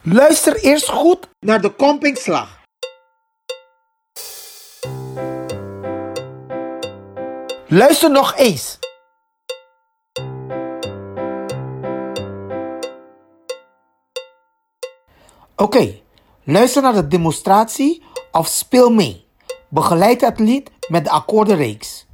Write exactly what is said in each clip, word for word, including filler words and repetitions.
Luister eerst goed naar de kompingslag. Luister nog eens. Oké, okay, luister naar de demonstratie of speel mee. Begeleid het lied met de akkoordenreeks.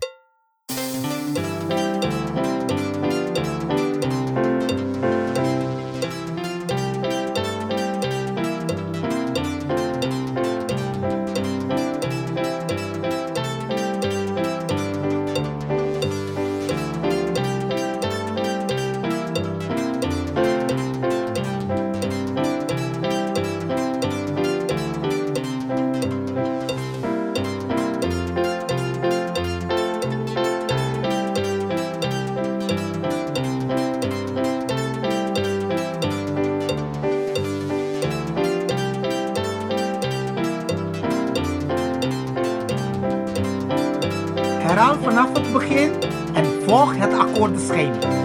Herhaal vanaf het begin en volg het akkoordenschema.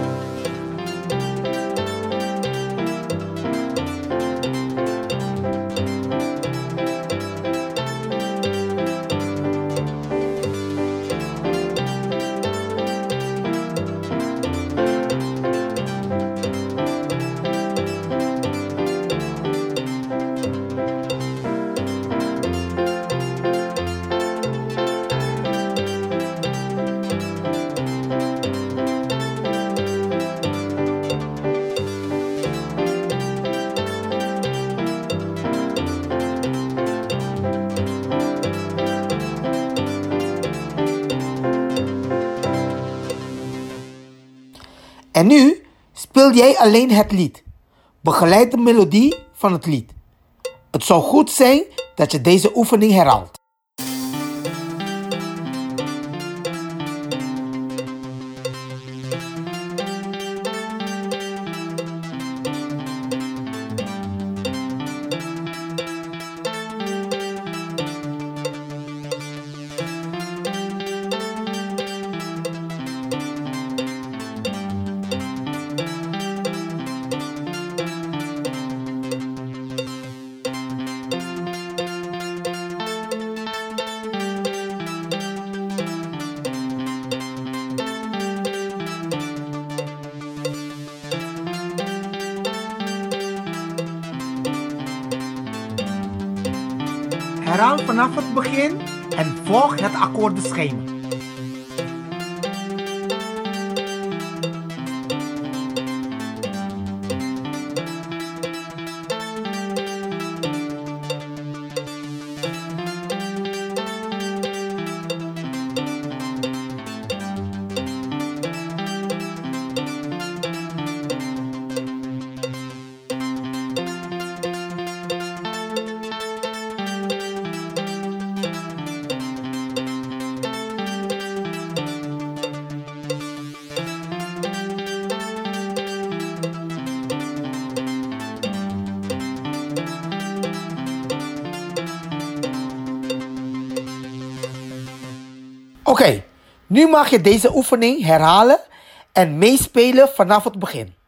En nu speel jij alleen het lied. Begeleid de melodie van het lied. Het zou goed zijn dat je deze oefening herhaalt. Herhaal vanaf het begin en volg het akkoordenschema. Oké, okay, nu mag je deze oefening herhalen en meespelen vanaf het begin.